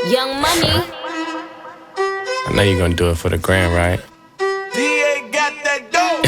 Young Money. I know you're gonna do it for the grand, right? DA got that dough.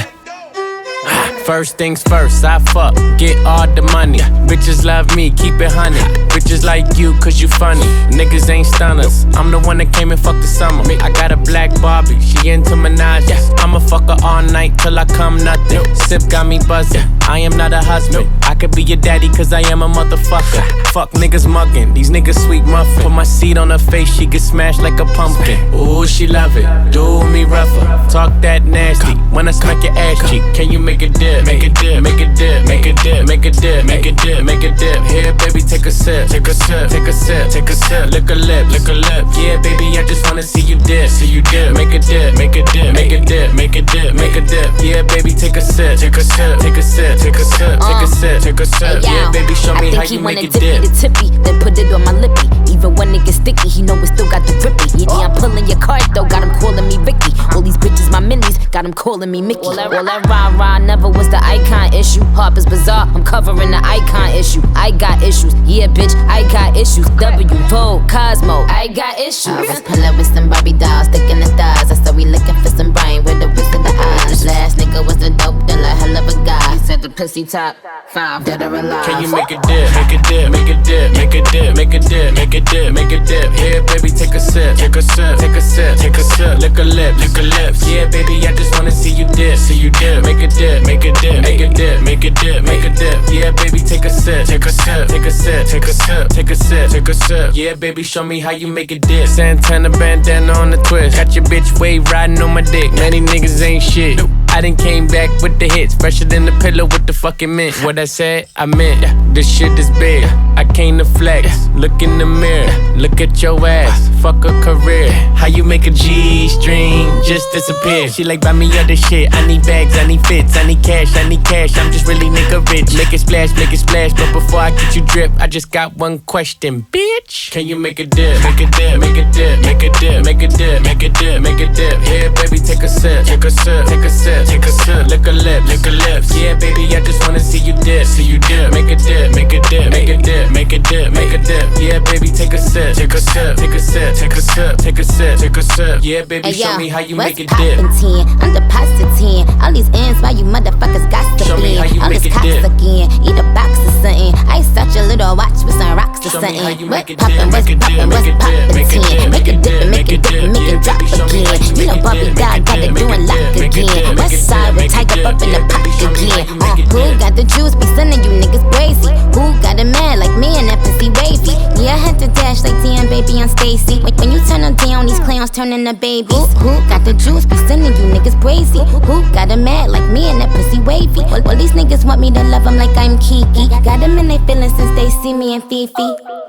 First things first, I fuck, get all the money. Bitches love me, keep it honey. Bitches like you, cause you funny. Niggas ain't stunners. I'm the one that came and fucked the summer. I got a black Barbie, she into Minaj. I'ma fuck her all night till I come nothing. Sip got me buzzing, I am not a husband. I could be your daddy cause I am a motherfucker. Fuck niggas mugging, these niggas sweet muffin. Put my seed on her face, she get smashed like a pumpkin. Ooh, she love it, do me rougher. Talk that nasty, when I smack your ass cheek. Can you make a dip? Make a dip, make a dip, make a dip, make a dip, make a dip, make a dip. Here, baby, take a sip, take a sip, take a sip, take a sip. Lick a lip, lick a lip. Yeah, baby, I just wanna see you dip, see you dip. Make a dip, make a dip, make a dip, make a dip, make a dip. Yeah, baby, take a sip, take a sip, take a sip, take a sip, take a sip, take a sip. Yeah, baby, show me how you make it dip. I think he wanna dip me the tippy, then put it on my lippy. Even when it gets sticky, he know it still got the grippy. Yeah, I'm pulling your card though, got him calling me Ricky. All these bitches my minis, got him calling me Mickey. All that rah-rah never was the icon issue. Harper's Bazaar, I'm covering the icon issue. I got issues, yeah bitch, I got issues. W, Vogue, Cosmo, I got issues. I was pulling with some Barbie dolls, sticking the stars. I said we looking for some brain with the whisk of the eyes. Last nigga was the dope dealer, hell of a guy. He said the pussy top 5, dead or alive. Can you make a dip, make a dip, make a dip, make a dip, make a dip, make a dip, make a dip. Here, baby, take a sip, take a sip, take a sip, take a sip. Lick a lip, lick a lips. Yeah, baby, I just wanna see you dip, see you dip. Make a dip, make a dip, make a dip, make a dip, make a dip. Yeah, baby, take a sip, take a sip, take a sip, take a sip, take a sip, take a sip. Yeah, baby, show me how you make a dip. Santana bandana on the twist. Got your bitch wave riding on my dick. Many niggas ain't shit. I done came back with the hits, fresher than the pillow with the fucking mint. What I said, I meant. This shit is big. I came to flex. Look in the mirror, look at your ass. Fuck a career. How you make a G-string just disappear? She like, buy me other shit. I need bags, I need fits, I need cash, I need cash. I'm just really nigga rich. Make it splash, make it splash. But before I get you drip, I just got one question, bitch. Can you make a dip? Make a dip, make a dip, make a dip, make a dip, make a dip, make a dip. Here, baby, take a sip, take a sip, take a sip, take a sip. Lick a lip, lick a lips. Yeah, baby, I just wanna see you dip, see you dip. Make a dip, make a dip, make a dip, make a dip, make a dip. Yeah, baby, take a sip, take a sip, take a sip, take a sip, take a sip, take a sip. Yeah, baby, show me how you make it dip. I'm deposit 10. All these ends, why you motherfuckers got to Show me how you all make this it cops dip. again. Eat a box or something. I such a little watch with some rocks or Show me how you something. make it Poppin', dip, what's make it dip, poppin', what's make it dip, poppin', make it 10. dip, Make it dip, make make it it dip, dip. make it Yeah, drop baby, show me how again. you You know make it Bobby dip, God make got it it dip, doing make it lock dip, make it again. dip, make West it side dip, with make it Tiger dip. up in the Yeah, pot baby, show me how again. you make it Who dip. got the juice? Be sending you niggas crazy. Who got a man like me and that pussy wavy? Yeah, I had to dash like damn baby on Stacy. When you turn them down, these clowns turn into babies. Who got the juice? Be sending you niggas crazy. Who got a man like me and that pussy wavy? Well, these niggas want me to love them like I'm Kiki. Got them in their feelings since they see me in Fifi.